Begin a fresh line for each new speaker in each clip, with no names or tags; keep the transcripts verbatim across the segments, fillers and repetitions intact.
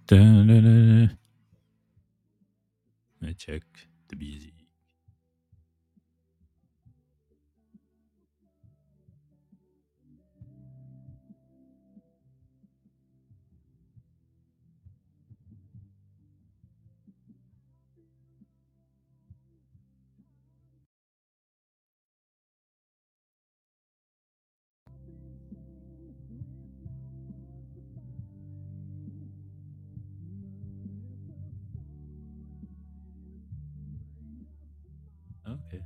Da-da-da. I check the music. Okay.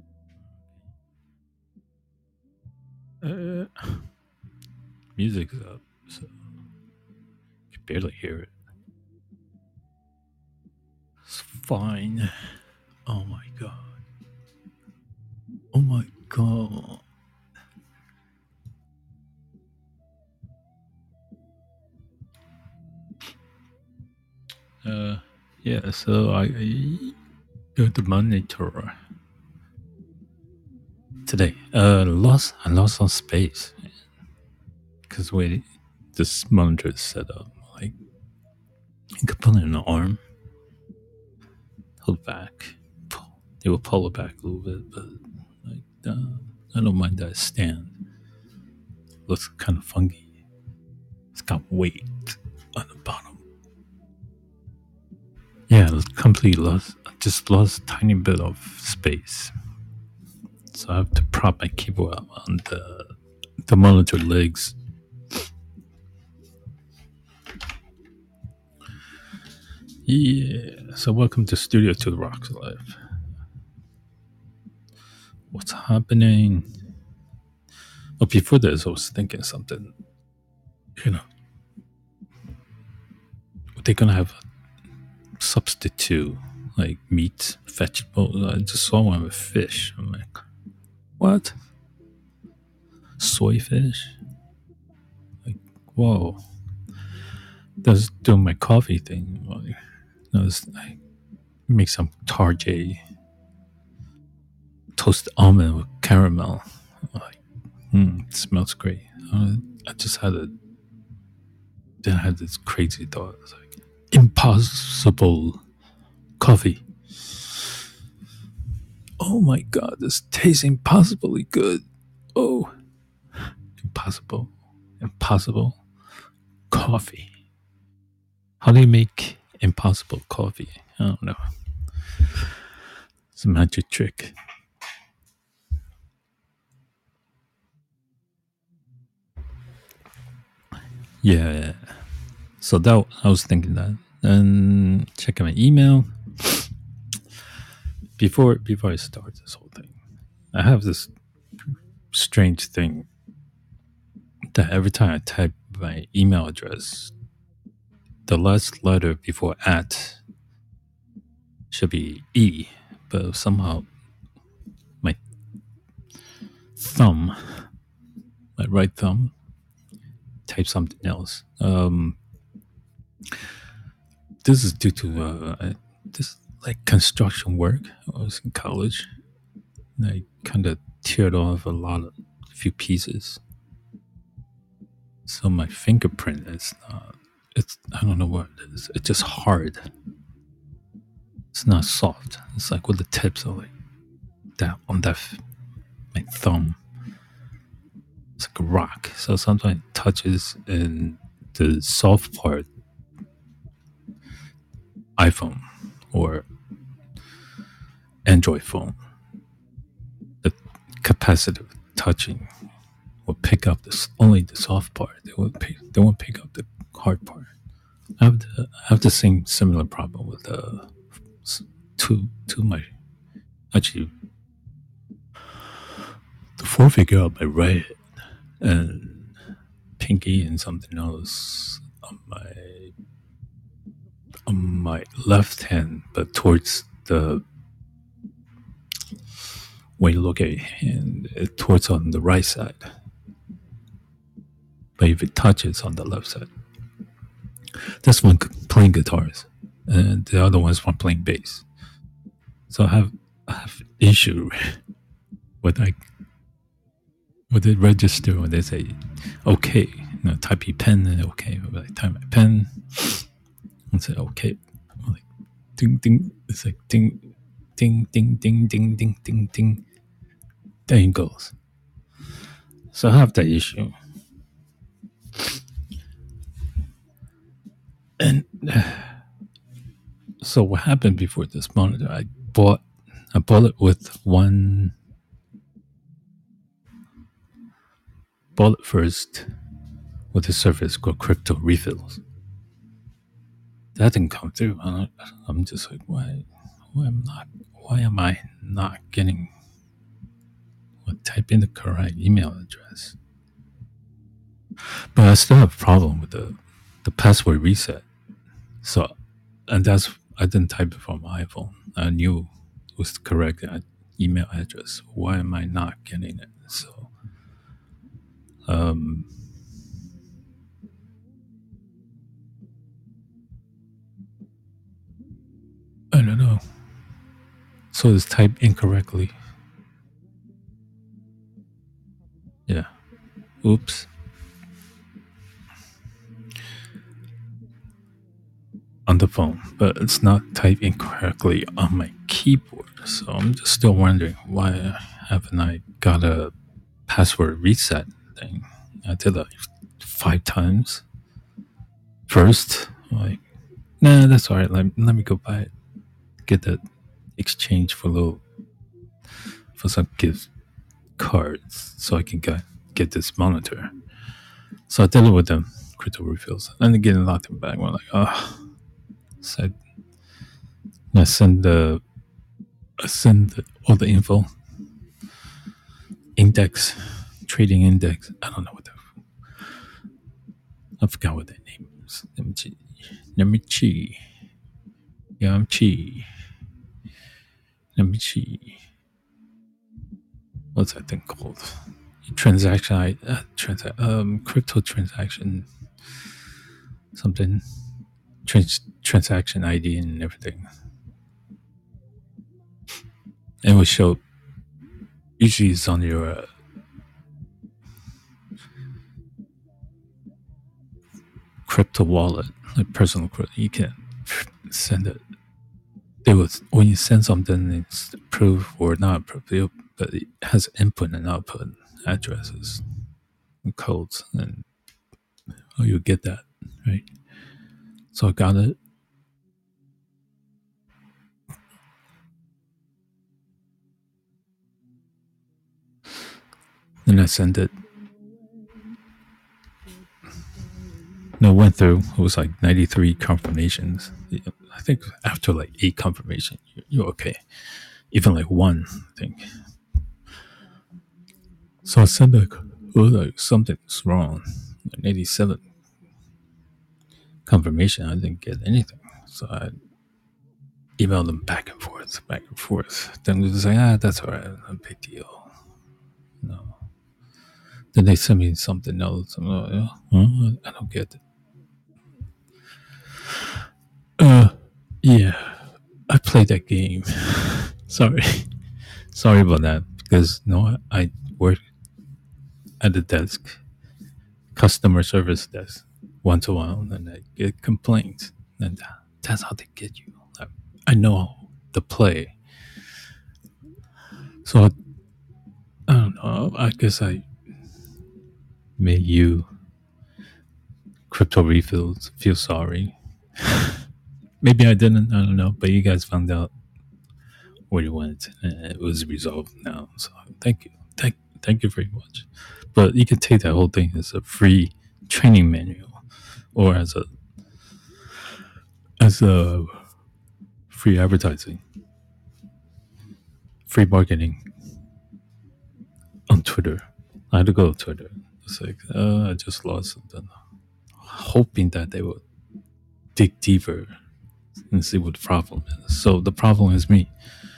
Uh, music's up, so you can barely hear it. It's fine. Oh my god. Oh my god. Uh, yeah. So I, I got the monitor today. Uh, lost. I lost some space because we this monitor is set up like you could put it in the arm, hold it back, pull, it will pull it back a little bit, but like uh, I don't mind that stand. Looks kind of funky. It's got weight on the bottom. Yeah, completely lost. Just lost a tiny bit of space, so I have to prop my keyboard up on the the monitor legs. Yeah. So welcome to Studio to the Rocks Live. What's happening? Oh, before this, I was thinking something. You know, they're gonna have a substitute like meat, vegetable. I just saw one with fish. I'm like, what? Soy fish? Like, whoa. That's doing my coffee thing. Like, that's, I make some Tarjay toasted almond with caramel. Like, mm, it smells great. Uh, I just had a then I had this crazy thought. It's like impossible coffee. Oh my god, this tastes impossibly good. Oh, impossible, impossible coffee. How do you make impossible coffee? I don't know. It's a magic trick. Yeah. So that I was thinking that, and checking my email before before I start this whole thing. I have this strange thing that every time I type my email address, the last letter before at should be E, but somehow my thumb, my right thumb, types something else. Um, this is due to uh, this like construction work. I was in college, and I kind of teared off a lot of few pieces, so my fingerprint is not. It's I don't know what it is. It's just hard. It's not soft. It's like with the tips of like that on that my thumb. It's like a rock. So sometimes it touches in the soft part, iPhone or Android phone. The capacitive touching will pick up this only the soft part. They won't pick. They won't pick up the hard part. I have the I have the same similar problem with the two two my actually the forefinger on my right and pinky and something else on my on my left hand, but towards the when you look at your hand, it towards on the right side. But if it touches on the left side, that's one playing guitars, and the other one's one playing bass. So I have I have issue with like with it register when they say okay, you know, type your pen, okay, but I type my pen, I said, okay. I'm like, ding, ding. It's like, ding, ding, ding, ding, ding, ding, ding, ding. There it goes. So I have that issue. And uh, so what happened before this monitor, I bought, I bought it with one, bought it first with a service called Crypto Refills. That didn't come through. I'm just like, why, why am not, why am I not getting? Well, type in the correct email address. But I still have a problem with the the password reset. So, and that's I didn't type it from my iPhone. I knew it was the correct email address. Why am I not getting it? So, um. I don't know. So it's typed incorrectly. Yeah. Oops. On the phone, but it's not typed incorrectly on my keyboard. So I'm just still wondering why haven't I got a password reset thing? I did like five times. First, I'm like, nah, that's all right. Let, let me go buy it. Get that exchange for a little for some gift cards so I can get get this monitor. So I did it with them crypto refills, and again locked them back. We're like, oh, so I, I send the I send the, all the info, index, trading index. I don't know what the I forgot what that name is. Let me see. Let me see. Yamchi. Let me see. What's that thing called? Transaction, I uh, transa- um, crypto transaction, something, trans- transaction I D and everything. And it will show. Usually, it's on your uh, crypto wallet, like personal crypto. You can send it. They will when you send something, it's approved or not approved, but it has input and output addresses and codes, and oh, you get that, right? So I got it. Then I sent it. No, it went through. It was like ninety-three confirmations. I think after like eight confirmation, you're okay. Even like one, I think. So I sent like, oh, like something's wrong. Like eighty-seven confirmation. I didn't get anything. So I emailed them back and forth, back and forth. Then they was like, ah, that's all right. No big deal. No. Then they sent me something else. I'm like, oh, huh? I don't get it. Uh, yeah. I played that game. Sorry. Sorry about that. Because, no, I work at the desk, customer service desk, one to one, and I get complaints. And that's how they get you. I, I know the play. So, I, I don't know. I guess I made you, crypto refills, feel sorry. Maybe I didn't. I don't know. But you guys found out where you went, and it was resolved now. So, thank you. Thank, thank you very much. But you can take that whole thing as a free training manual or as a as a free advertising, free marketing on Twitter. I had to go to Twitter. It's like, uh, I just lost something. Hoping that they would dig deeper and see what the problem is. So the problem is me.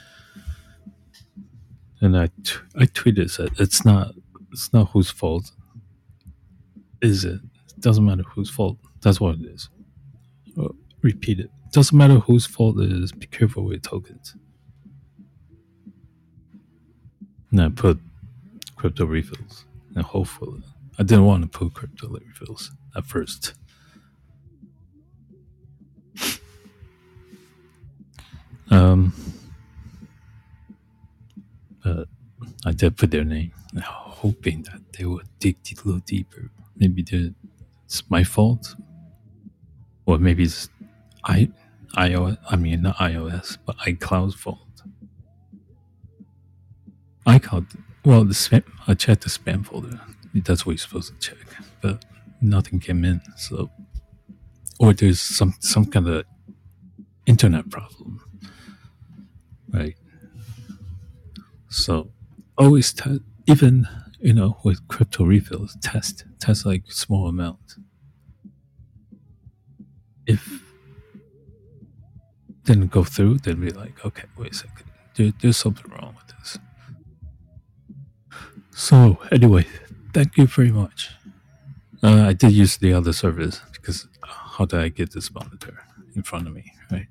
And I, t- I tweeted said it's not it's not whose fault is it. It doesn't matter whose fault. That's what it is. Uh, repeat it. Doesn't matter whose fault it is. Be careful with tokens. And I put crypto refills. And hopefully, I didn't want to put crypto refills at first. Um, but I did put their name, hoping that they would dig a little deeper. Maybe it's my fault, or maybe it's I, iOS. I mean, not iOS, but iCloud's fault. iCloud. Well, the spam. I checked the spam folder. That's what you're supposed to check, but nothing came in. So, or there's some some kind of internet problem, right? So, always test. Even you know with crypto refills, test test like small amount. If didn't go through, then be like, okay, wait a second, there, there's something wrong with this. So anyway, thank you very much. Uh, I did use the other service because how did I get this monitor in front of me, right?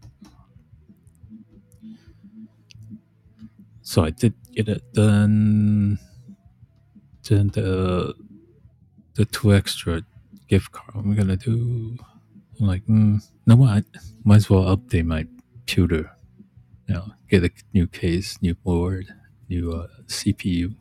So I did get it. Then, then the the two extra gift card. I'm gonna do. I'm like, mm, no, I might as well update my computer. You know, get a new case, new board, new uh, C P U,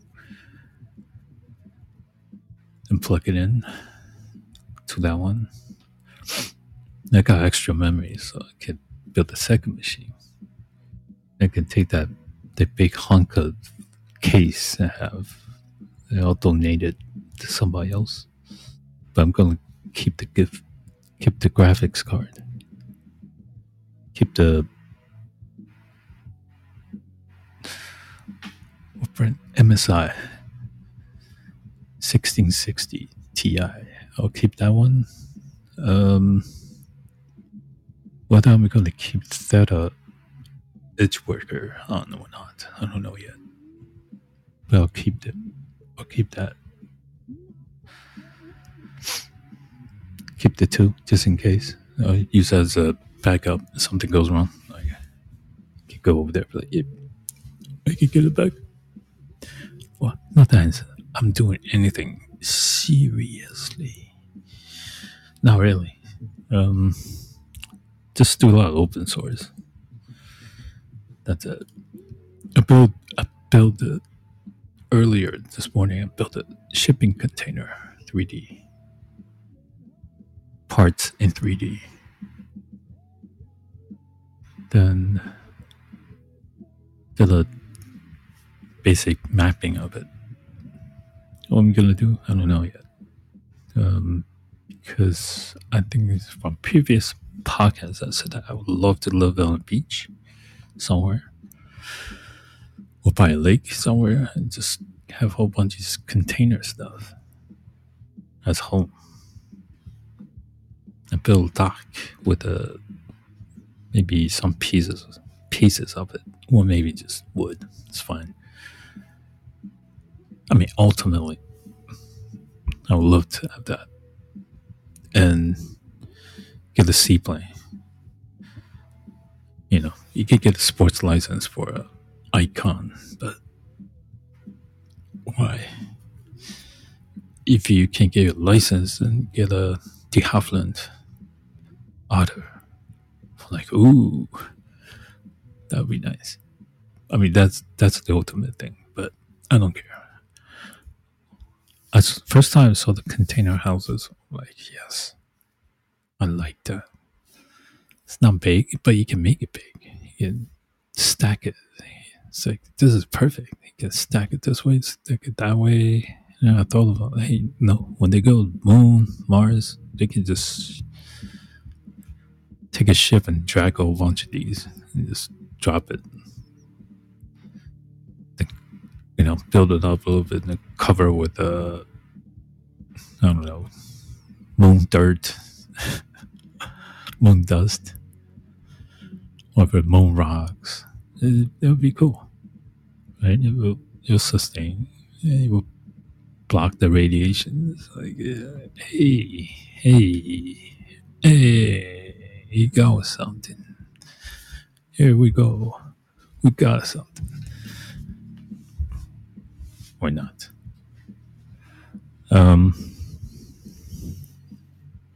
and plug it in to that one. I got extra memory, so I can build a second machine. I can take that the big hunk of case I have. I'll donate it to somebody else. But I'm gonna keep the gift, keep the graphics card, keep the M S I sixteen sixty Ti. I'll keep that one. Um, whether I'm going to keep that uh, EdgeWorker on or not, I don't know yet. But I'll keep it. I'll keep that. Keep the two just in case. I'll use as a backup if something goes wrong. I can go over there. Like, yep, I can get it back. Well, not that I'm doing anything seriously. Not really. Um, just do a lot of open source. That's it. I built. I built it earlier this morning. I built a shipping container three D. Parts in three D. Then did a basic mapping of it. What I'm gonna do, I don't know yet. Um, because I think it's from previous podcasts I said that I would love to live on a beach somewhere, or by a lake somewhere, and just have a whole bunch of container stuff as home. And build a dock with a maybe some pieces pieces of it, or maybe just wood. It's fine. I mean, ultimately, I would love to have that and get a seaplane. You know, you could get a sports license for a Icon, but why? If you can't get a license, then get a de Havilland Otter. Like, ooh, that would be nice. I mean, that's that's the ultimate thing, but I don't care. As first time I saw the container houses, I'm like, yes, I like that. It's not big, but you can make it big. You can stack it. It's like, this is perfect. You can stack it this way, stack it that way. And I thought about, hey, no, when they go Moon, Mars, they can just take a ship and drag a whole bunch of these and just drop it. You know, build it up a little bit and cover with, uh, I don't know, moon dirt, moon dust, or moon rocks. It, it would be cool, right? It will, it'll sustain. It will block the radiation. It's like, uh, hey, hey, hey, you got something. Here we go. We got something. Why not? Um,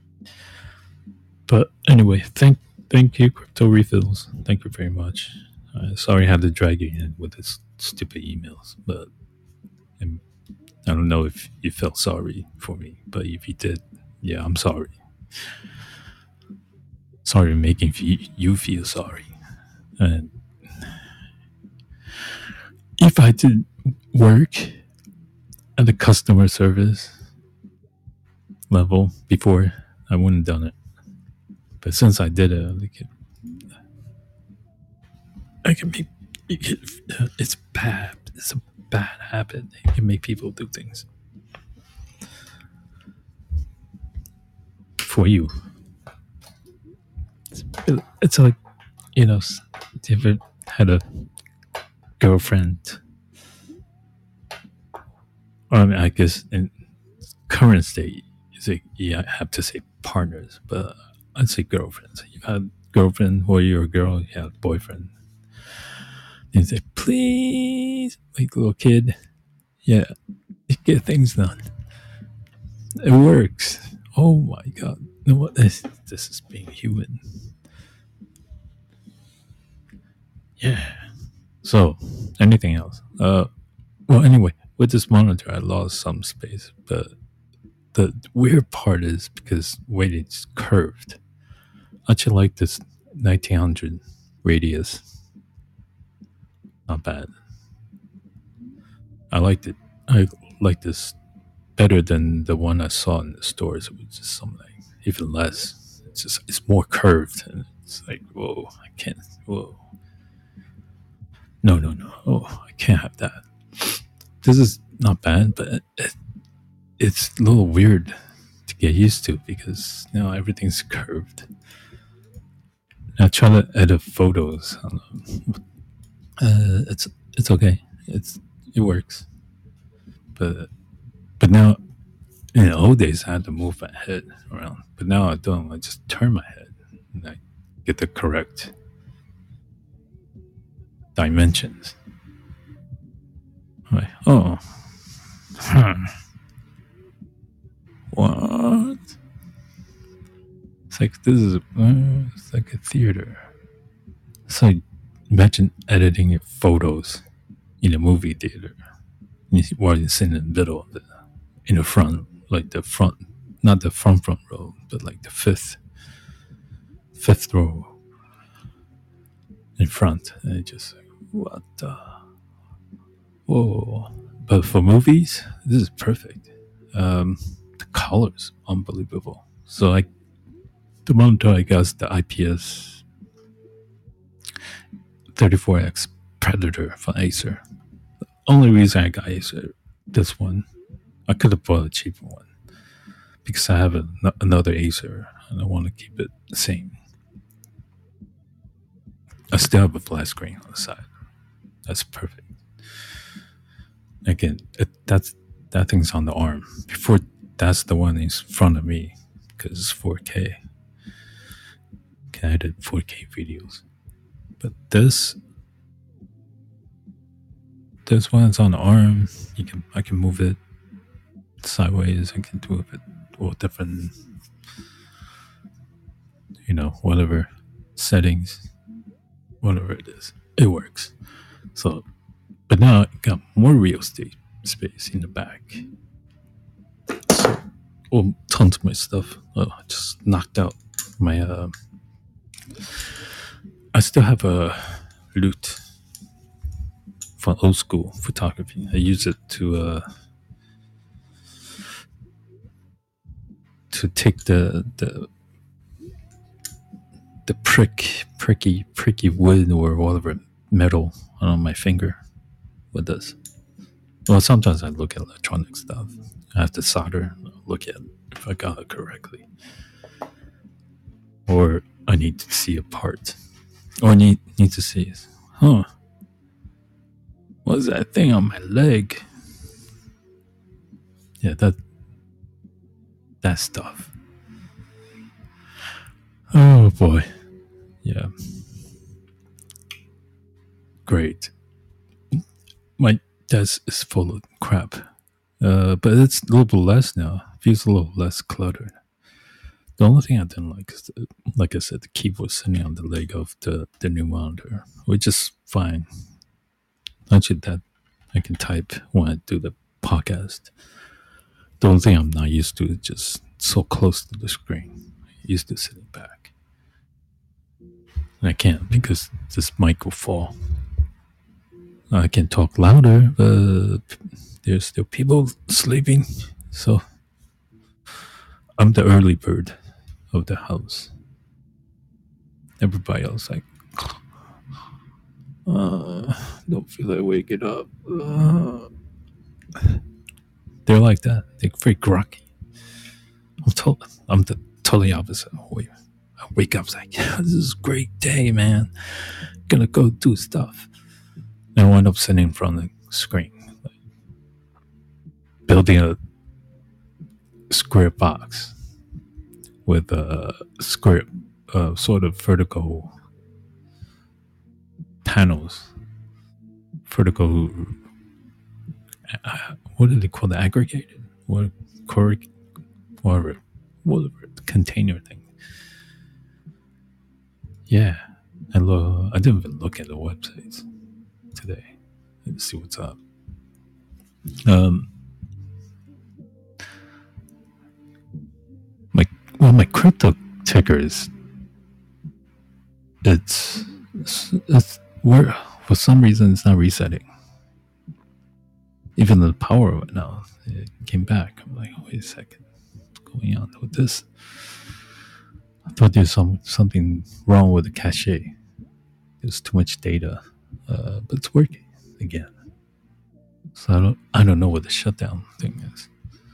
but anyway, thank thank you, Crypto Refills. Thank you very much. Uh, sorry I had to drag you in with this stupid emails, but um, I don't know if you felt sorry for me, but if you did, yeah, I'm sorry. Sorry making you feel sorry. And if I did work at the customer service level before, I wouldn't have done it. But since I did it, like, I can make it, it's bad. It's a bad habit. It can make people do things for you. It's, it's like, you know, you ever had a girlfriend? I mean, I guess in current state, it's like, yeah, I have to say partners, but I'd say girlfriends. You've had girlfriend or you're a girl, you have boyfriend. And you say, please, like a little kid, yeah, get things done. It works. Oh my god. You know what? This, this is being human. Yeah. So, anything else? Uh, well, anyway, with this monitor, I lost some space, but the weird part is because weight it's curved. I actually like this nineteen hundred radius. Not bad. I liked it. I like this better than the one I saw in the stores, which is something even less. It's just it's more curved, and it's like whoa, I can't. Whoa, no, no, no. Oh, I can't have that. This is not bad, but it, it's a little weird to get used to because you know everything's curved. I try to edit photos. I don't know. Uh, it's it's okay. It's it works, but but now in the old days I had to move my head around, but now I don't. I just turn my head and I get the correct dimensions. Like, oh, huh. What? It's like this is uh, it's like a theater. It's like imagine editing your photos in a movie theater while you're sitting in the middle of it, in the front, like the front, not the front front row, but like the fifth, fifth row in front, and it just like, what the, whoa! But for movies, this is perfect. Um, the colors, unbelievable. So like the monitor, I guess the I P S thirty-four X Predator from Acer. The only reason I got Acer, this one, I could have bought a cheaper one because I have a, another Acer and I want to keep it the same. I still have a flat screen on the side. That's perfect. Again, it, that's that thing's on the arm. Before that's the one in front of me because it's four K. Can edit four K videos, but this this one's on the arm. You can I can move it sideways. I can do it all different, you know, whatever settings, whatever it is, it works. So, but now I got more real estate space in the back. So, oh, tons of my stuff. Oh, I just knocked out my. Uh, I still have a Lute from old school photography. I use it to uh, to take the the the prick pricky pricky wood or whatever metal on my finger with this. Well, sometimes I look at electronic stuff. I have to solder, look at if I got it correctly, or I need to see a part, or I need need to see, huh? What's that thing on my leg? Yeah, that that stuff. Oh boy, yeah, great. My desk is full of crap, uh, but it's a little bit less now. It feels a little less cluttered. The only thing I didn't like is, the, like I said, the keyboard sitting on the leg of the, the new monitor, which is fine. Actually, that I can type when I do the podcast. The only thing I'm not used to is just so close to the screen. I'm used to sitting back. And I can't because this mic will fall. I can talk louder, but there's still people sleeping. So I'm the early bird of the house. Everybody else like, uh, don't feel like waking up. Uh. They're like that. They're very groggy. I'm, to- I'm the totally opposite. Wait, I wake up like, yeah, this is a great day, man. Gonna go do stuff. And I wind up sitting in front of the screen, like, building a square box with a square, uh, sort of vertical panels. Vertical, uh, what do they call the aggregated? What, correct, whatever, whatever, the container thing. Yeah. I, lo- I didn't even look at the websites today. Let's see what's up. Um, my well, my crypto ticker is it's it's, it's where for some reason it's not resetting. Even the power right now, it came back. I'm like, wait a second, what's going on with this? I thought there's some something wrong with the cache. There's too much data, uh, but it's working again. So I don't I don't know what the shutdown thing is.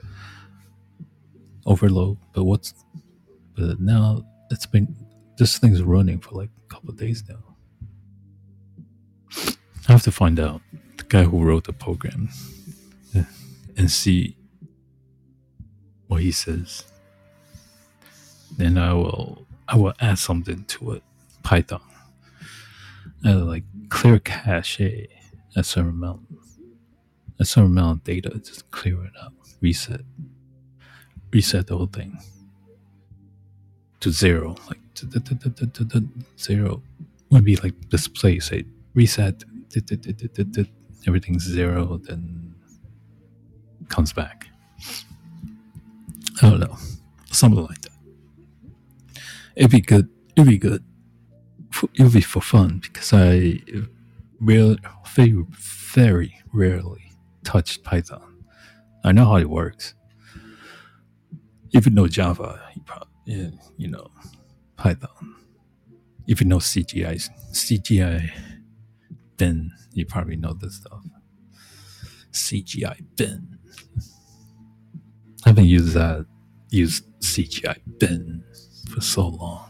Overload, but what's but now it's been this thing's running for like a couple of days now. I have to find out the guy who wrote the program and see what he says. Then I will I will add something to it, Python. Uh, like clear cache a certain amount, a certain amount of data, just clear it out, reset, reset the whole thing to zero, like zero. Would be like display, say reset, everything's zero, then comes back. I don't know, something like that. It'd be good. It'd be good. It'd be for fun because I really, very, very rarely touched Python. I know how it works. If you know Java, you probably, you know Python. If you know C G I, C G I, then you probably know this stuff. C G I bin. I haven't used that, used C G I bin for so long.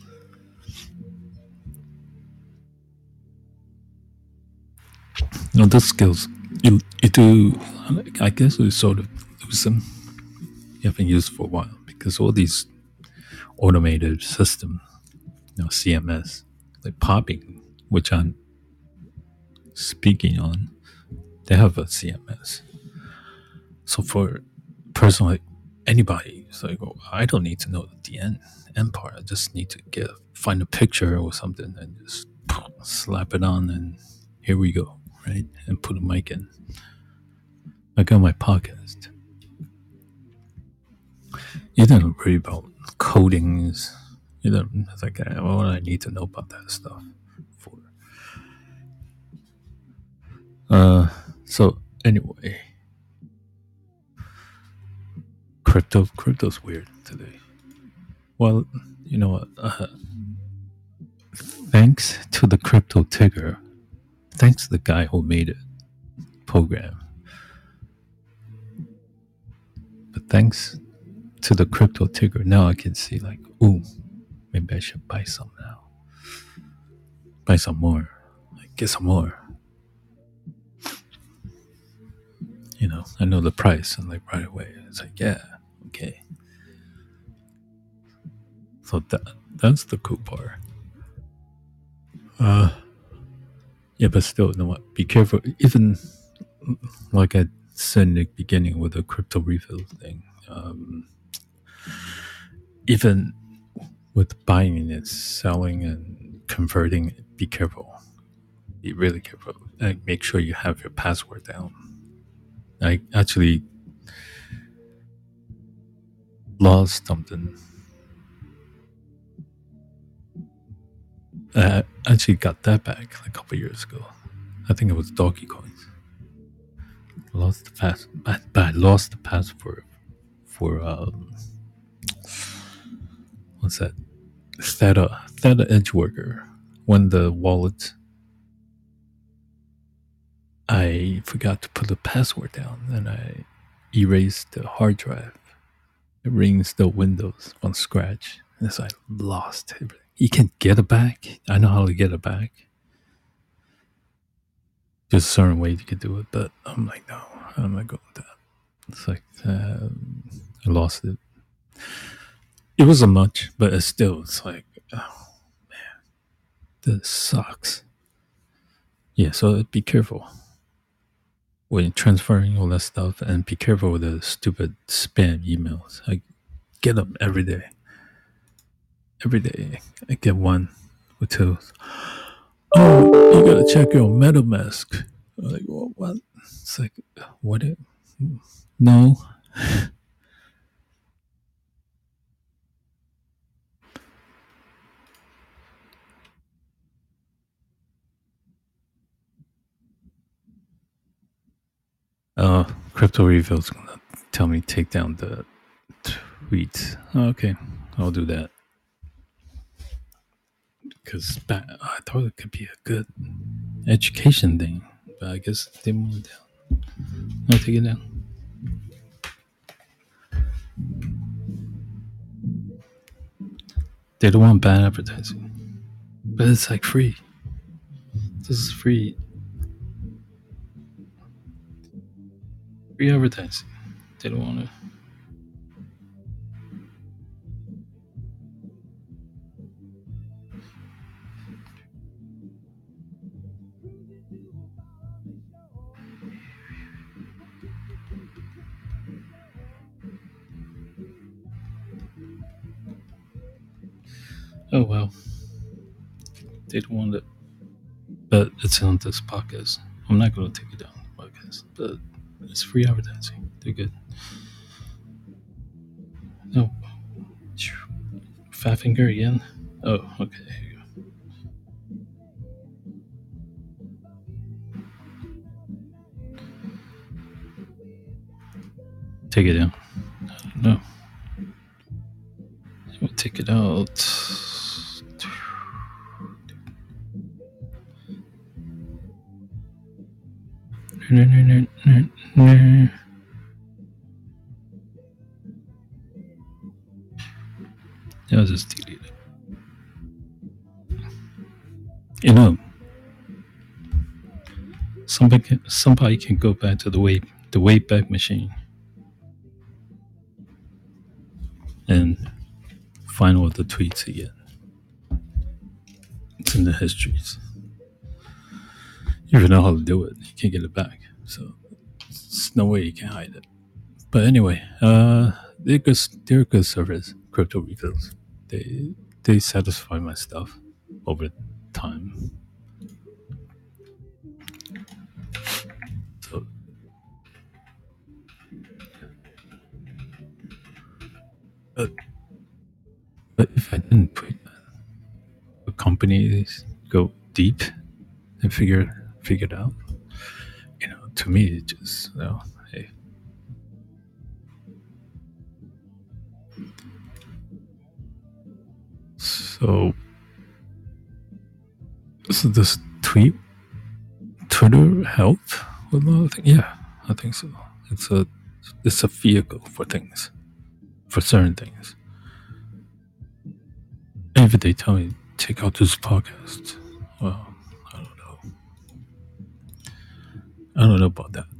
You know, those skills, you, you do, I guess we sort of lose them. You haven't used for a while because all these automated systems, you know, C M S, like Popping, which I'm speaking on, they have a C M S. So for personally, anybody, it's like, oh, I don't need to know the end, end part. I just need to get find a picture or something and just slap it on, and here we go, right? And put a mic in. I got my podcast. You don't worry about codings. You don't. It's like, well, I need to know about that stuff. For uh, so anyway, crypto, crypto's weird today. Well, you know what? Uh, thanks to the crypto ticker, thanks to the guy who made it program, but thanks to the crypto ticker, now I can see like, ooh, maybe I should buy some now. Buy some more. Like, get some more. You know, I know the price, and like right away, it's like, yeah, okay. So that that's the cool part. Uh, yeah, but still, you know what? Be careful. Even like I said in the beginning with the crypto refill thing, um, even with buying and selling and converting, be careful. Be really careful. Like, make sure you have your password down. I actually lost something. I actually got that back like a couple years ago. I think it was Donkey Coins. Lost the pass, but, but I lost the password for um, what's that? Theta Theta Edgeworker. When the wallet, I forgot to put the password down, and I erased the hard drive. It reinstalled Windows on scratch, and so I lost everything. You can get it back. I know how to get it back. There's a certain way you can do it, but I'm like, no, I'm not going with that. It's like um, I lost it. It wasn't much, but it's still, it's like, oh man, this sucks. Yeah, so be careful when transferring all that stuff, and be careful with the stupid spam emails. I get them every day. Every day, I get one or two. Oh, you gotta check your MetaMask. I'm like, well, what? It's like, what? It, no. Uh, Crypto Reveal's gonna tell me take down the tweet. Okay, I'll do that. Because I thought it could be a good education thing, but I guess they moved it down. I'll take it down. They don't want bad advertising, but it's like free. This is free, free advertising. They don't want to. Oh well, they don't want it, but it's on this podcast. I'm not going to take it down the podcast, but it's free advertising. They're good. No, fat finger again. Oh, okay. Here you go. Take it down. I don't know. We'll take it out. I'll just delete it. You know, somebody can, somebody can go back to the way the Wayback Machine and find all the tweets again. It's in the histories. You even know how to do it. You can't get it back. So there's no way you can hide it. But anyway, uh, they're good. They're a good service. Crypto Reveals. They they satisfy my stuff over time. So, but, but if I didn't put the companies go deep and figure figure it out, you know, to me it just, you know, hey. So, so this tweet Twitter help with a lot of things? Yeah, I think so. It's a it's a vehicle for things, for certain things. And if they tell me check out this podcast, well, I don't know. I don't know about that.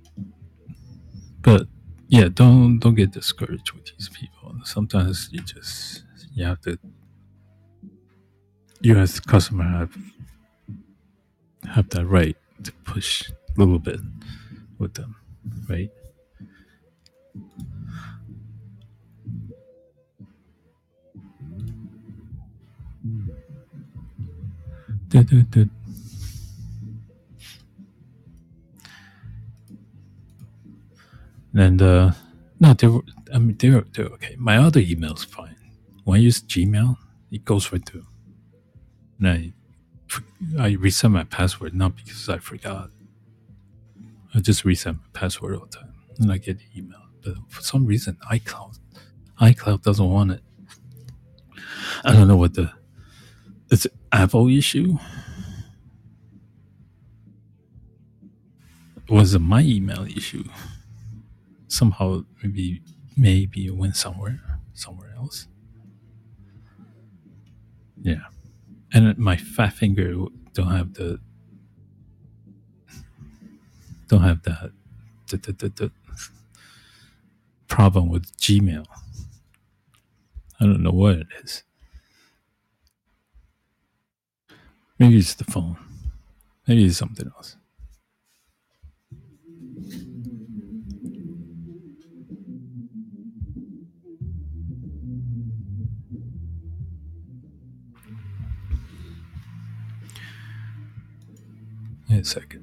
But yeah, don't don't get discouraged with these people. Sometimes you just you have to you as a customer have have that right to push a little bit with them, right? Du, du, du. And uh, no, they were. I mean, they're they're okay. My other email's fine. When I use Gmail, it goes right through. And I I reset my password not because I forgot. I just reset my password all the time, and I get the email. But for some reason, iCloud iCloud doesn't want it. I don't know what the it's an Apple issue. Was it my email issue? Somehow, maybe maybe it went somewhere somewhere else. Yeah, and my fat finger don't have the don't have that the, the, the, the problem with Gmail. I don't know what it is. Maybe it's the phone. Maybe it's something else. Wait a second.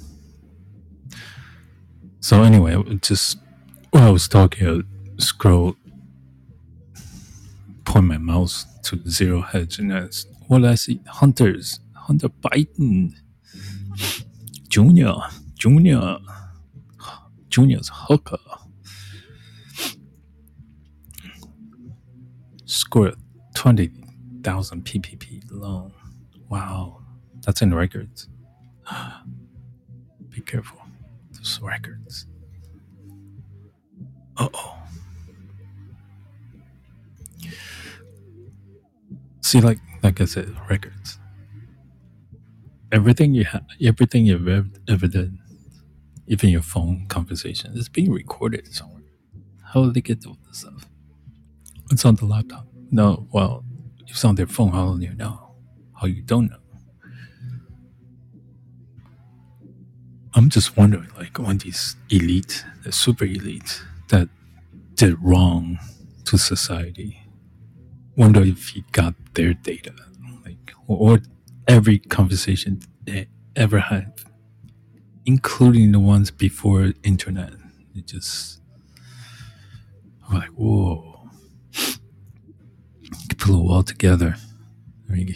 So anyway, just while I was talking, I scroll, point my mouse to zero hedge, and that's what I see. Hunters, Hunter Biden, Junior, Junior, Junior's hooker. Scored twenty thousand P P P loan. Wow, that's in records. Be careful, those records. Uh oh. See, like like I said, records. Everything you have, everything you've ever, ever done, even your phone conversation, is being recorded somewhere. How did they get to this stuff? It's on the laptop. No, well, if it's on their phone, how do you know? How you don't know? I'm just wondering, like, when these elite, the super elite, that did wrong to society, wonder if he got their data, like, or, or every conversation they ever had, including the ones before internet. It just, I'm like, whoa, put it all together. I mean,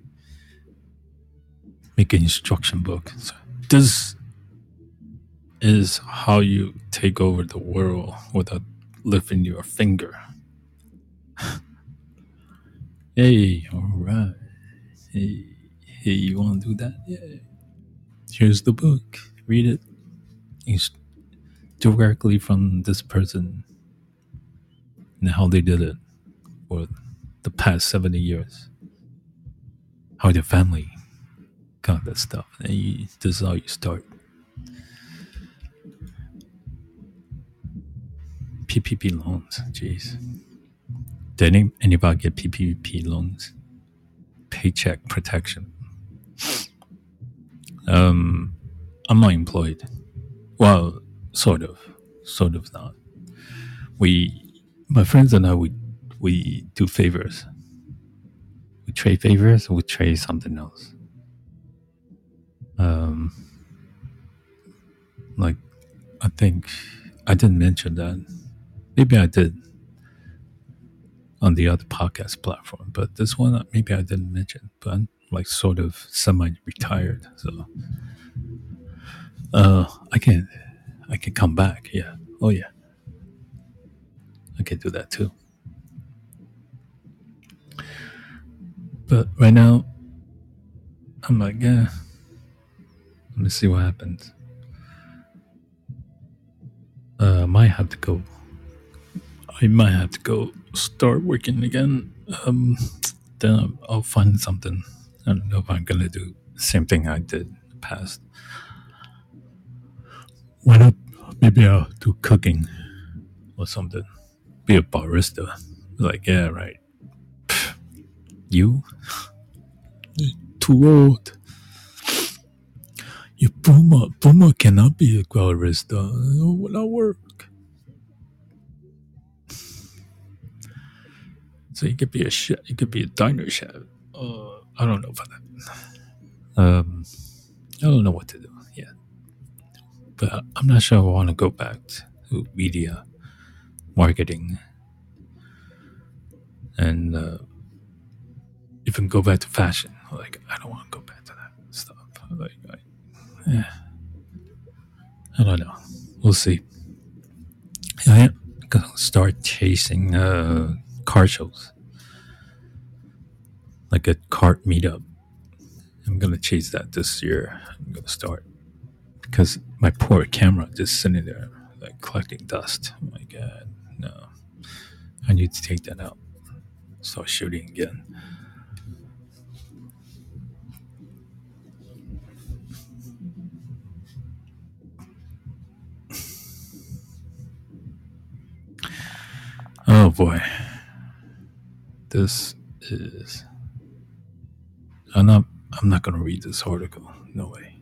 make an instruction book. So this is how you take over the world without lifting your finger. Hey, all right. Hey, hey, you want to do that? Yeah. Here's the book. Read it. It's directly from this person and how they did it for the past seventy years. How their family got that stuff. And you, this is how you start. P P P loans. Jeez. Did any, anybody get P P P loans? Paycheck protection. Um, I'm not employed. Well, sort of, sort of not. We, my friends and I, we we do favors. We trade favors. We trade something else. Um, like I think I didn't mention that. Maybe I did on the other podcast platform, but this one maybe I didn't mention. But I'm like sort of semi-retired, so uh, I can I can come back. Yeah. Oh yeah. I can do that too. But right now, I'm like, yeah. Let me see what happens. Uh, I might have to go. I might have to go start working again. Um, then I'll find something. I don't know if I'm gonna do the same thing I did in the past. Why not? Maybe I'll do cooking or something. Be a barista. Like, yeah, right. Pfft, you? Too old. You boomer. Boomer cannot be a barista. It will not work. So you could be a chef. You could be a diner chef. Uh, I don't know about that. Um, I don't know what to do yet, but I'm not sure I want to go back to media marketing and uh, even go back to fashion. Like, I don't want to go back to that stuff. Like, I, eh, I don't know. We'll see. I am gonna start chasing uh, car shows, like a cart meetup. I'm gonna chase that this year. I'm gonna start because my poor camera just sitting there like collecting dust. Oh my god, no! I need to take that out. Start shooting again. Oh boy, this is. I'm not. I'm not gonna read this article. No way.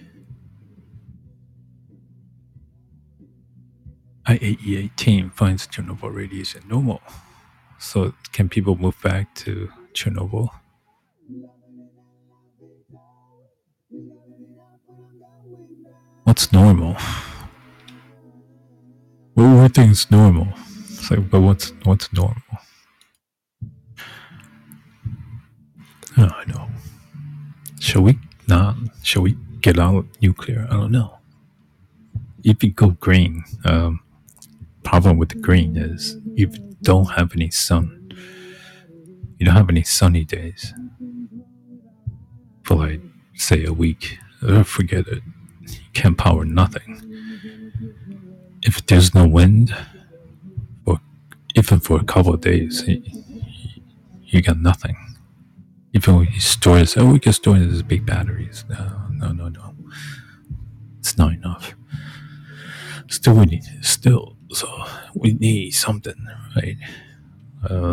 I A E A team finds Chernobyl radiation normal. So can people move back to Chernobyl? What's normal? Well, everything's normal. It's like, but what's what's normal? Oh, I know. Shall we not? Shall we get out nuclear? I don't know. If you go green, um, problem with the green is you don't have any sun. You don't have any sunny days for like say a week. Uh, forget it. You can't power nothing. If there's no wind, or even for a couple of days, you, you got nothing. Even when you store it, oh, we can store it as big batteries. No, no, no, no. It's not enough. Still, we need still. So we need something, right? Uh,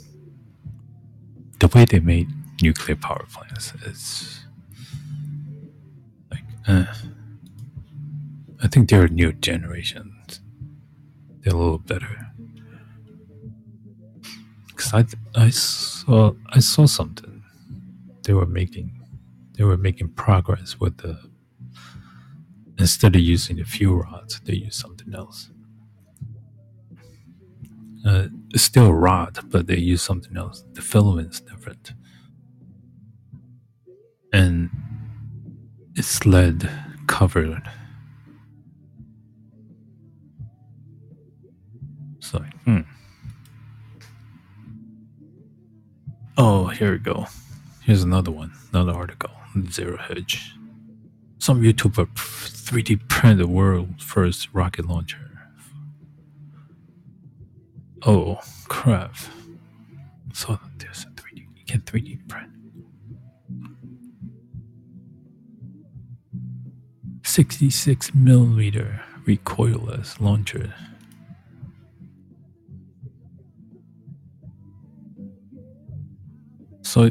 the way they made nuclear power plants is like, uh, I think they're new generations. They're a little better. Cause I I saw I saw something. They were making they were making progress with the instead of using the fuel rods, they use something else. Uh, it's still a rod, but they use something else. The filament's different, and it's lead covered. So, hmm. Oh, here we go. Here's another one, another article. Zero Hedge. Some YouTuber three D printed the world's first rocket launcher. Oh crap! So there's a three D. You can three D print. sixty-six millimeter recoilless launcher. So,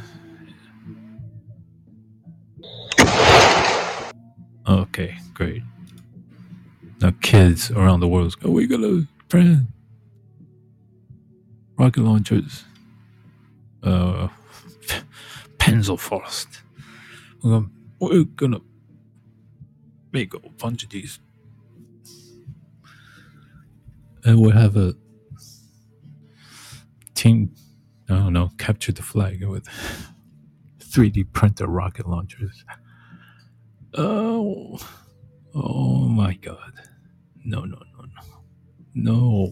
uh, okay, great. Now kids around the world go, we're gonna print rocket launchers. Uh, pencil frost. We're gonna, we're gonna make a bunch of these, and we'll have a team. I don't know, capture the flag with three D printer rocket launchers. Oh, oh my god! No, no, no, no, no.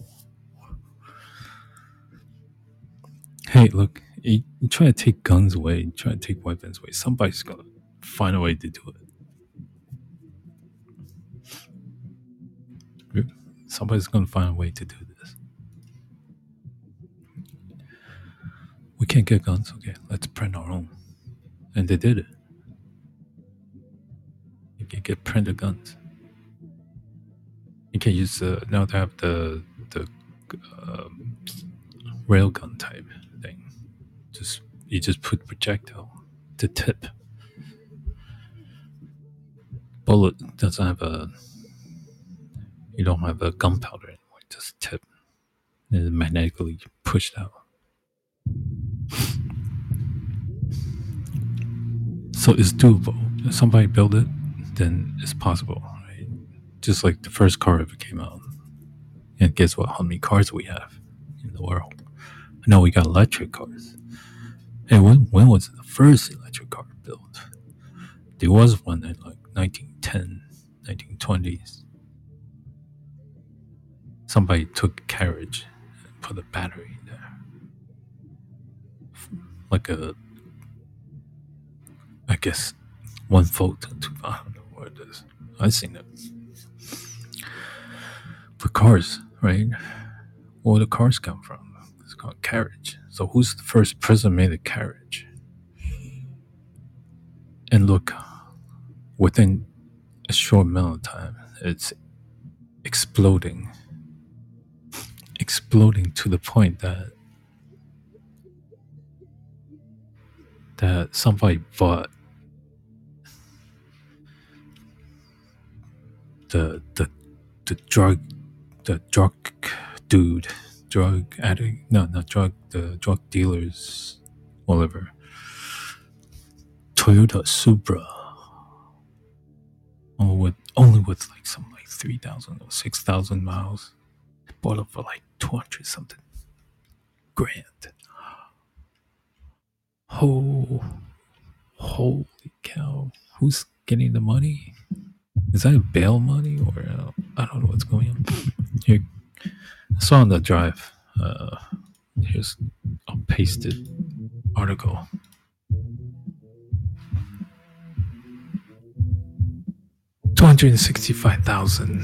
Hey, look, you, you try to take guns away, you try to take weapons away. Somebody's gonna find a way to do it. Somebody's gonna find a way to do this. We can't get guns. Okay, let's print our own. And they did it. You can get printed guns. You can use uh, now they have the the um, railgun type thing. Just you just put projectile to tip. Bullet doesn't have a. You don't have a gunpowder anymore. Just tip. And it's magnetically pushed out. So it's doable. If somebody build it, then it's possible, right? Just like the first car ever came out. And guess what? How many cars we have in the world? Now we got electric cars. Hey, when when was the first electric car built? There was one in like nineteen ten, nineteen twenties. Somebody took a carriage and put a battery in there. Like a, I guess, one volt to two, I don't know what it is. I've seen it. For cars, right? Where the cars come from? It's called carriage. So who's the first person made a carriage? And look, within a short amount of time, it's exploding. Exploding to the point that that somebody bought the the the drug the drug dude drug addict no not drug the drug dealers whatever Toyota Supra only with only with like some like three thousand or six thousand miles, bought it for like two hundred something grand. Oh, holy cow! Who's getting the money? Is that bail money or uh, I don't know what's going on here. I saw on the drive. Uh, here's a pasted article. Two hundred sixty-five thousand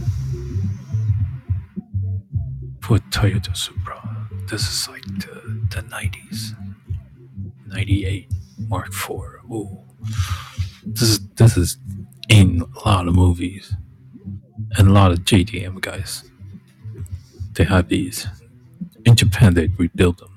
for Toyota Supra. This is like the the nineties, ninety-eight Mark four. Ooh, this is this is in a lot of movies and a lot of J D M guys. They have these in Japan. They rebuild them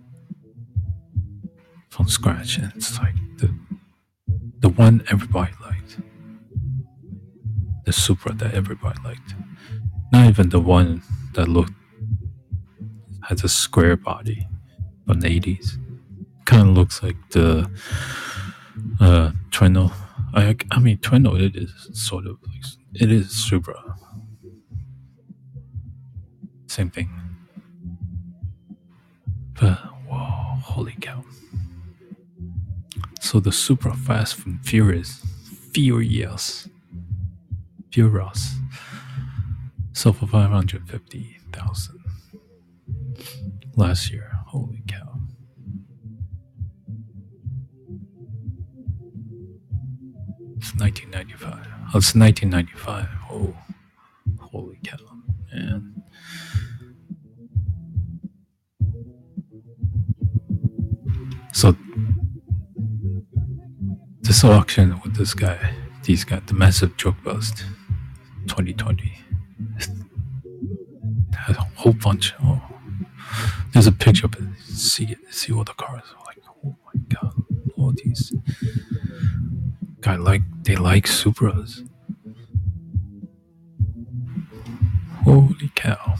from scratch, and it's like the the one everybody liked, the Supra that everybody liked. Not even the one that looked has a square body from the eighties. Kind of looks like the uh, Treno. I, I mean, Treno, it is sort of like, it is Supra. Same thing. But, whoa, holy cow. So the Supra Fast and Furious, Furious, Furious, sold for five hundred fifty thousand last year. Holy cow. It's nineteen ninety-five. Oh, it's nineteen ninety-five. Oh, holy cow, man. So, this auction with this guy, he's got the massive joke bust twenty twenty. Has a whole bunch. Oh, there's a picture of it. See it. See all the cars. Like, oh my god, all these guy like they like Supras. Holy cow.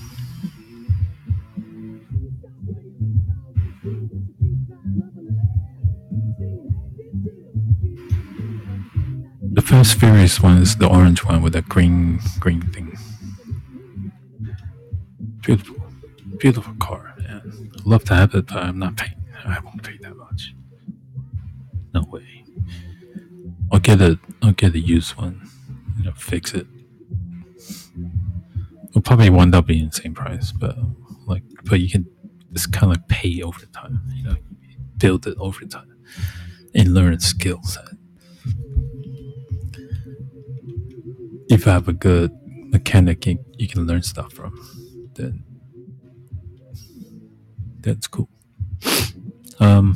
The Fast Furious one is the orange one with that green green thing. Beautiful, beautiful car. Man. I'd love to have it, but I'm not paying. I won't pay that much. No way. I'll get a I'll get a used one. You know, fix it. It'll probably wind up being the same price, but like, but you can. It's kind of like pay over time. You know, build it over time and learn skill set. If you have a good mechanic you, you can learn stuff from, then that's cool. Um,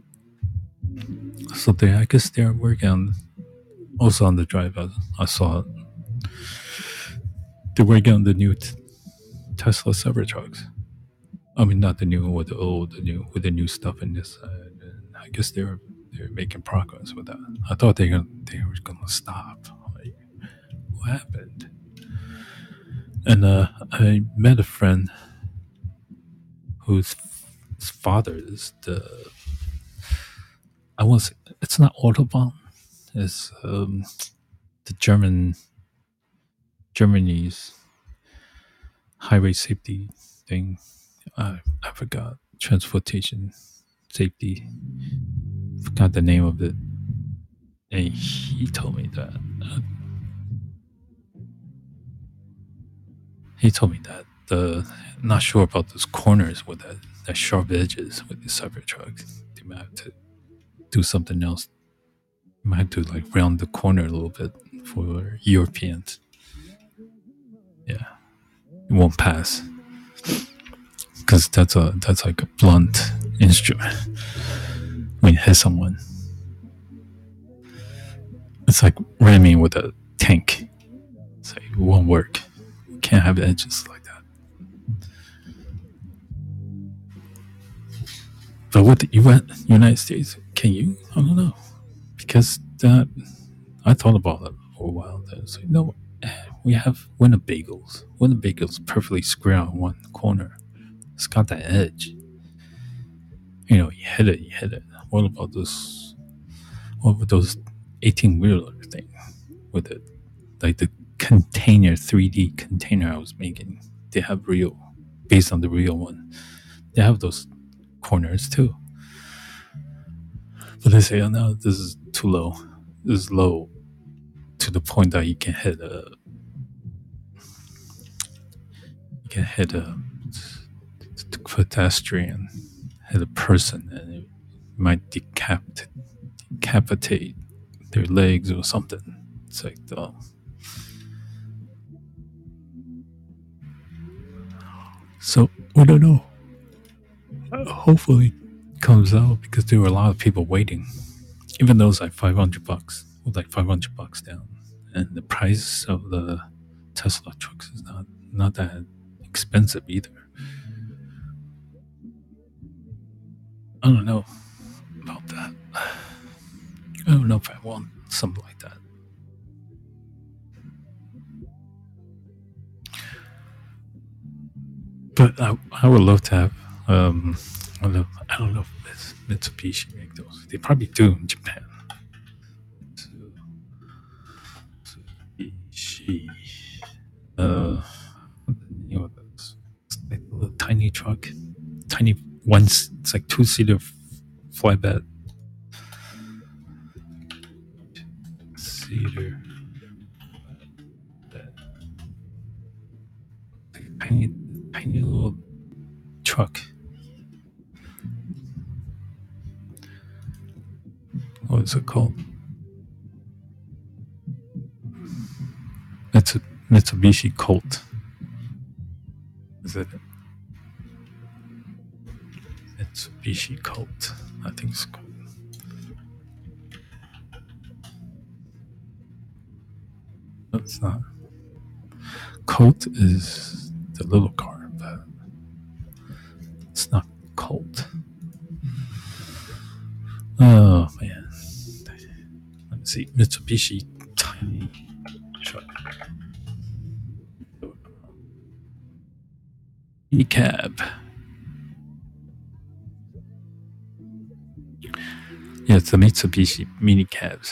so they, I guess they're working on, also on the drive. I, I saw it. They're working on the new t- Tesla Cybertrucks. I mean, not the new with the old, the new with the new stuff in this. Uh, I guess they're they're making progress with that. I thought they gonna they were gonna stop. Like, what happened? And uh, I met a friend whose f- father is the I was. It's not Autobahn. It's um, the German Germany's highway safety thing. I I forgot transportation safety. Forgot the name of it. And he told me that. Uh, he told me that the not sure about those corners with that, that sharp edges with the Cybertruck. They might have to do something else. Might have to like round the corner a little bit for Europeans. Yeah, it won't pass because that's a that's like a blunt instrument when you hit someone. It's like ramming with a tank. So it won't work. You can't have edges like that. But with the U S, United States, can you? I don't know. Because that, I thought about it for a while. It's like, no, we have Winnebagels. Winnebagels perfectly square on one corner. It's got that edge. You know, you hit it, you hit it. What about those, what about those eighteen wheeler thing with it? Like the container, three D container I was making. They have real, based on the real one. They have those corners too. But they say, oh no, this is too low. This is low to the point that you can hit a, you can hit a pedestrian, hit a person, and it might decapitate, decapitate their legs or something. It's like, oh. So we don't know. Uh, hopefully, it comes out because there were a lot of people waiting. Even though it's like five hundred bucks, it was like five hundred bucks down, and the price of the Tesla trucks is not not that expensive either. I don't know about that. I don't know if I want something like that. But I, I would love to have. Um, I, love, I don't know if Mitsubishi make those. They probably do in Japan. Mitsubishi. Uh, you know, it's like a little tiny truck, tiny one. It's like two seater flatbed. Seater. Tiny, tiny little truck. What is it called? It's a Mitsubishi Colt. Is it? Mitsubishi Colt. I think it's called. No, it's not. Colt is the little car, but it's not Colt. Oh man. Let me see. Mitsubishi tiny truck. E-cab. Yeah, it's the Mitsubishi mini cabs.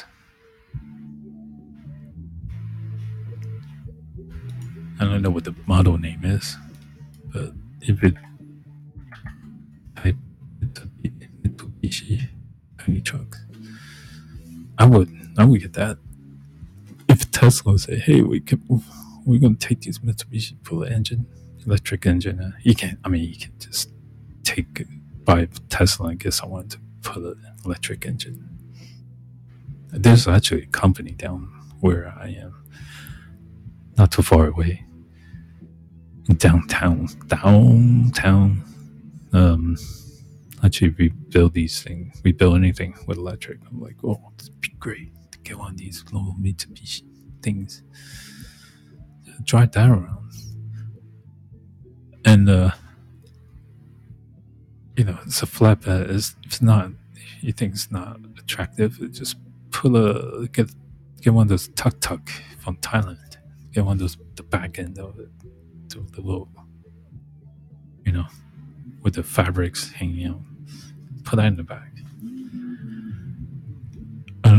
I don't know what the model name is, but if it type Mitsubishi tiny truck, I would I would get that. If Tesla say, "Hey, we can we're going to take these Mitsubishi full engine, electric engine," uh, you can. I mean, you can just take buy Tesla and get someone to put an electric engine. There's actually a company down where I am, not too far away, downtown, downtown. Um, actually, we build these things. We build anything with electric. I'm like, oh, it'd be great to get one of these little Mitsubishi things. Drive that around, and uh, you know, it's a flatbed. It's, it's not. You think it's not attractive? It just pull a get get one of those tuk tuk from Thailand. Get one of those the back end of it, to the little, you know, with the fabrics hanging out. Put that in the back.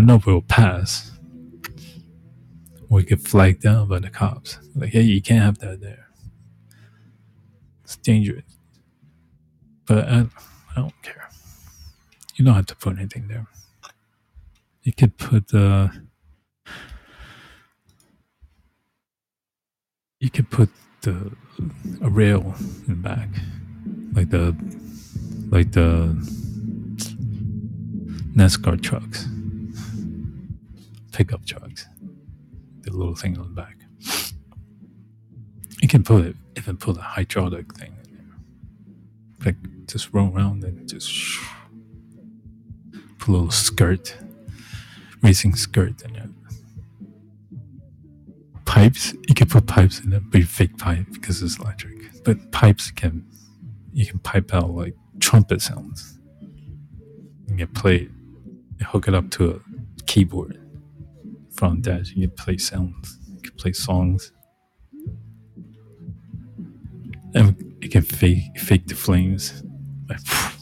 know if it'll pass. We get flagged down by the cops. Like, hey, you can't have that there. It's dangerous. But I, I don't care. You don't have to put anything there. You could put uh, you could put the a rail in the back, like the like the NASCAR trucks, pickup trucks. The little thing on the back. You can put it, even put a hydraulic thing in there. Like just roll around and just put a little skirt, racing skirt in there. Pipes, you can put pipes in there, but fake pipe because it's electric. But pipes can, you can pipe out like trumpet sounds. You can play, you hook it up to a keyboard. From that, you can play sounds, you can play songs. And you can fake fake the flames. Like,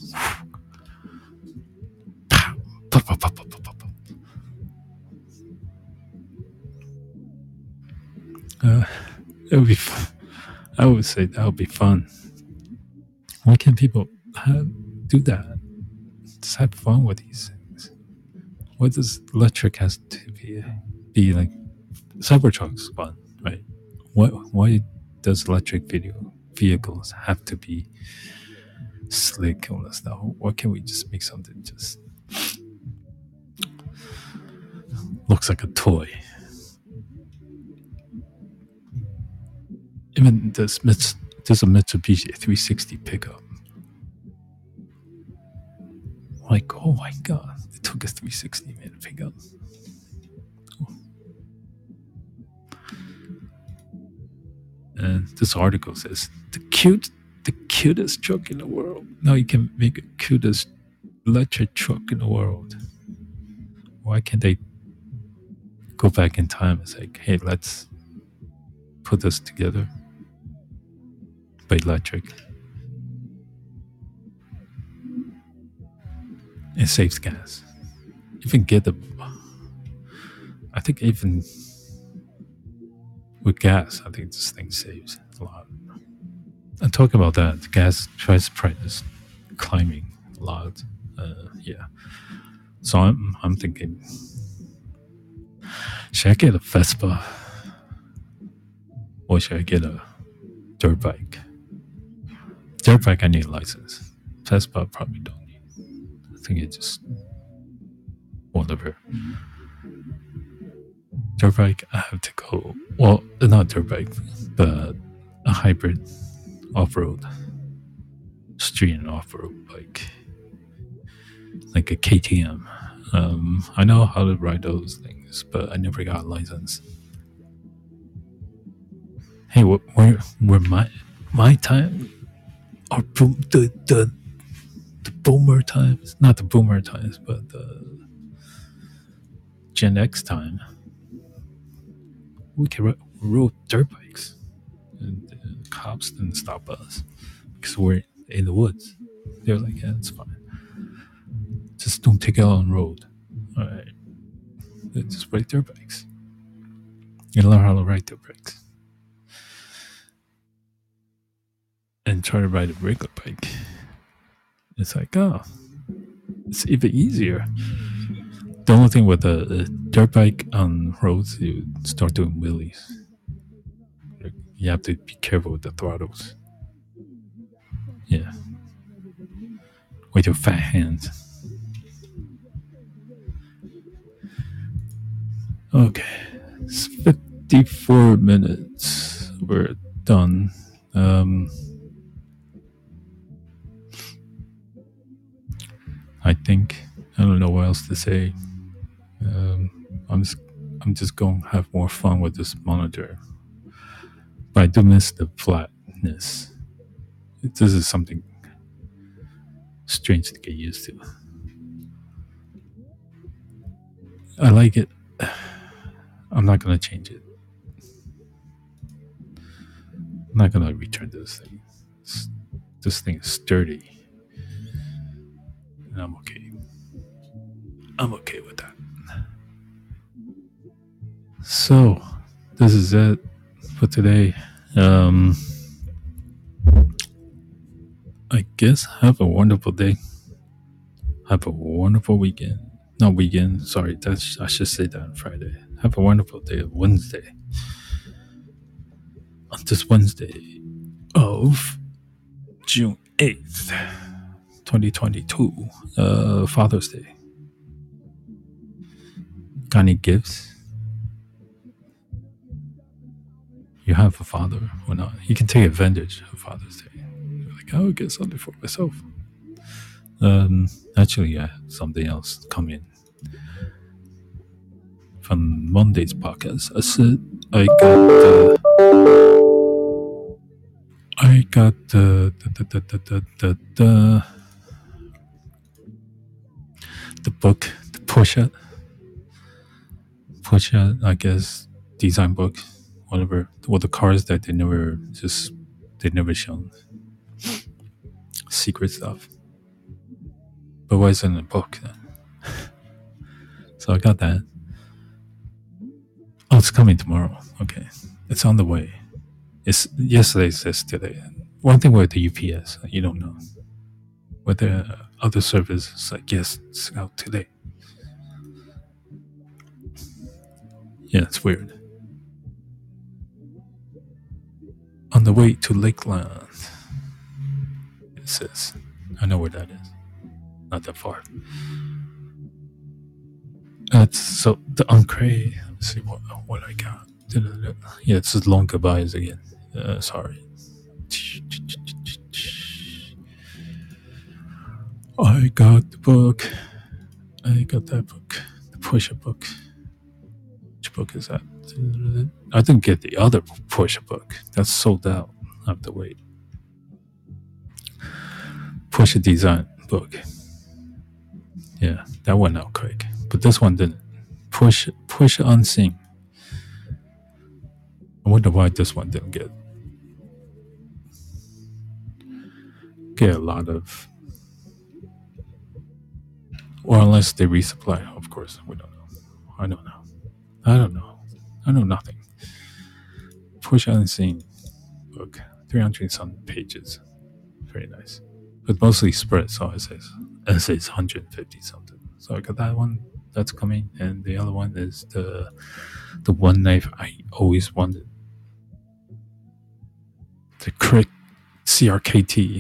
uh, it would be fun. I would say that would be fun. Why can't people have, do that? Just have fun with these things. What does electric has to be be like? Cybertruck's fun, right? What? Why does electric video vehicles have to be slick all that stuff? Why can't we just make something just looks like a toy? Even this, there's a Mitsubishi three sixty pickup. Like, oh my god, it took a three sixty man to pick up. And this article says the cute, the cutest truck in the world. Now you can make a cutest electric truck in the world. Why can't they go back in time and say, hey, let's put this together by electric? It saves gas. Even get the, I think even with gas, I think this thing saves a lot. And talk about that, the gas price price is climbing a lot. Uh, yeah. So I'm I'm thinking, should I get a Vespa or should I get a dirt bike? Dirt bike, I need a license. Vespa, I probably don't need. I think it just whatever. Dirt bike, I have to go. Well, not dirt bike, but a hybrid off-road, street and off-road bike, like a K T M. Um, I know how to ride those things, but I never got a license. Hey, where where my my time, or the the the boomer times, not the boomer times, but the Gen X time, we can rode dirt bikes, and the cops didn't stop us because we're in the woods. They're like, yeah, it's fine. Just don't take it on the road. All right. Just ride dirt bikes. You learn how to ride dirt bikes. And try to ride a regular bike. It's like, oh, it's even easier. The only thing with a, a dirt bike on roads, you start doing wheelies. You have to be careful with the throttles. Yeah. With your fat hands. Okay. It's fifty-four minutes. We're done. Um, I think I don't know what else to say. Um, I'm just I'm just going to have more fun with this monitor. But I do miss the flatness. This is something strange to get used to. I like it. I'm not going to change it. I'm not going to return this thing. It's, this thing is sturdy. And I'm okay. I'm okay with that. So, this is it for today. Um, I guess have a wonderful day. Have a wonderful weekend. Not weekend. Sorry, that's I should say that on Friday. Have a wonderful day. Wednesday. On this Wednesday of June eighth, twenty twenty two. Uh, Father's Day. Got any gifts? You have a father or not? You can take advantage of Father's Day. You're like, I'll get something for myself. Um, actually, yeah, something else come in from Monday's podcast. I said I got the, I got the the the the the the, the, the book, the Porsche, Porsche, I guess, design book, whatever. All the cars that they never just they never shown secret stuff. But why isn't it a book then? So I got that. Oh, it's coming tomorrow. Okay, it's on the way. It's yesterday says today. One thing with the U P S, you don't know. With the other service, it's like yes, it's out today. Yeah, it's weird. On the way to Lakeland, it says. I know where that is. Not that far. It's so the Uncray. Let's see what what I got. Yeah, it's just long goodbyes again. Uh, sorry. I got the book. I got that book. The Porsche book. Which book is that? I didn't get the other Porsche book. That's sold out. I have to wait. Porsche design book. Yeah, that went out quick. But this one didn't. Porsche, Porsche Unseen. I wonder why this one didn't get get a lot of, or unless they resupply. Of course, we don't know. I don't know. I don't know. I know nothing. Porsche Unseen book, three hundred some pages. Very nice, but mostly spread. So it says it says one hundred fifty something. So I got that one. That's coming, and the other one is the the one knife I always wanted. The Crit C R K T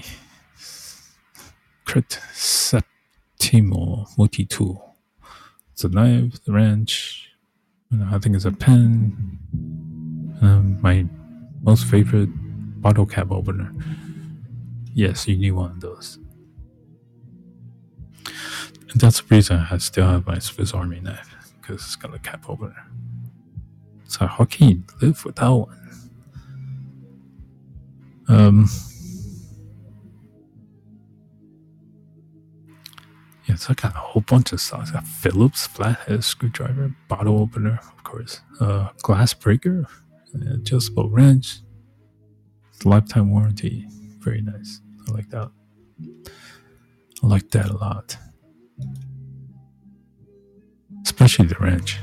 Crit Septimo multi tool. It's a knife, the wrench. I think it's a pen. Um, my most favorite bottle cap opener. Yes, you need one of those. And that's the reason I still have my Swiss Army knife, because it's got a cap opener. So how can you live without one? Um, yeah, so I got a whole bunch of stuff. I got Phillips flathead screwdriver, bottle opener, of course, uh, glass breaker, adjustable wrench, lifetime warranty. Very nice. I like that. I like that a lot. Especially the wrench.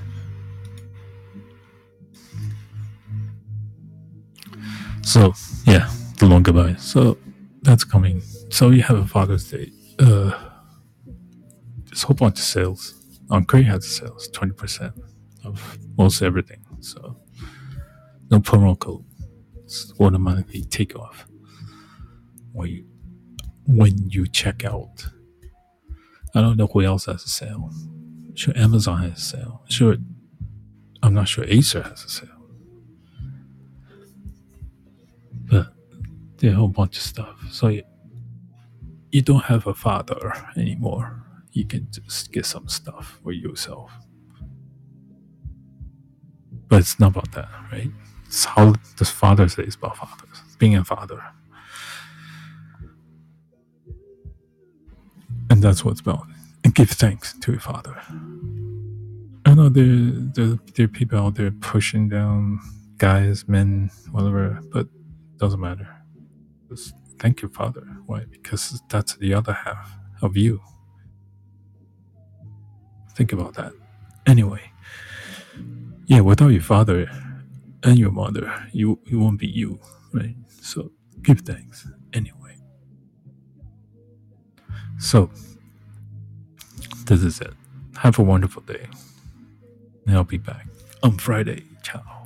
So, yeah, the long goodbye. So, that's coming. So, you have a Father's Day. Uh, there's a whole bunch of sales. On Crate has sales, twenty percent of most everything. So, no promo code. It's automatically take off when you, when you check out. I don't know who else has a sale. I'm sure Amazon has a sale. I'm sure, I'm not sure Acer has a sale. But there's a whole bunch of stuff. So you, you don't have a father anymore. You can just get some stuff for yourself. But it's not about that, right? It's how this Father's Day is about fathers. Being a father. And that's what it's about. And give thanks to your father. I know there, there, there are people out there pushing down guys, men, whatever, but it doesn't matter. Just thank your father. Why? Because that's the other half of you. Think about that. Anyway, Yeah, without your father and your mother, you you won't be you, right? So give thanks anyway. So this is it. Have a wonderful day, and I'll be back on Friday. Ciao.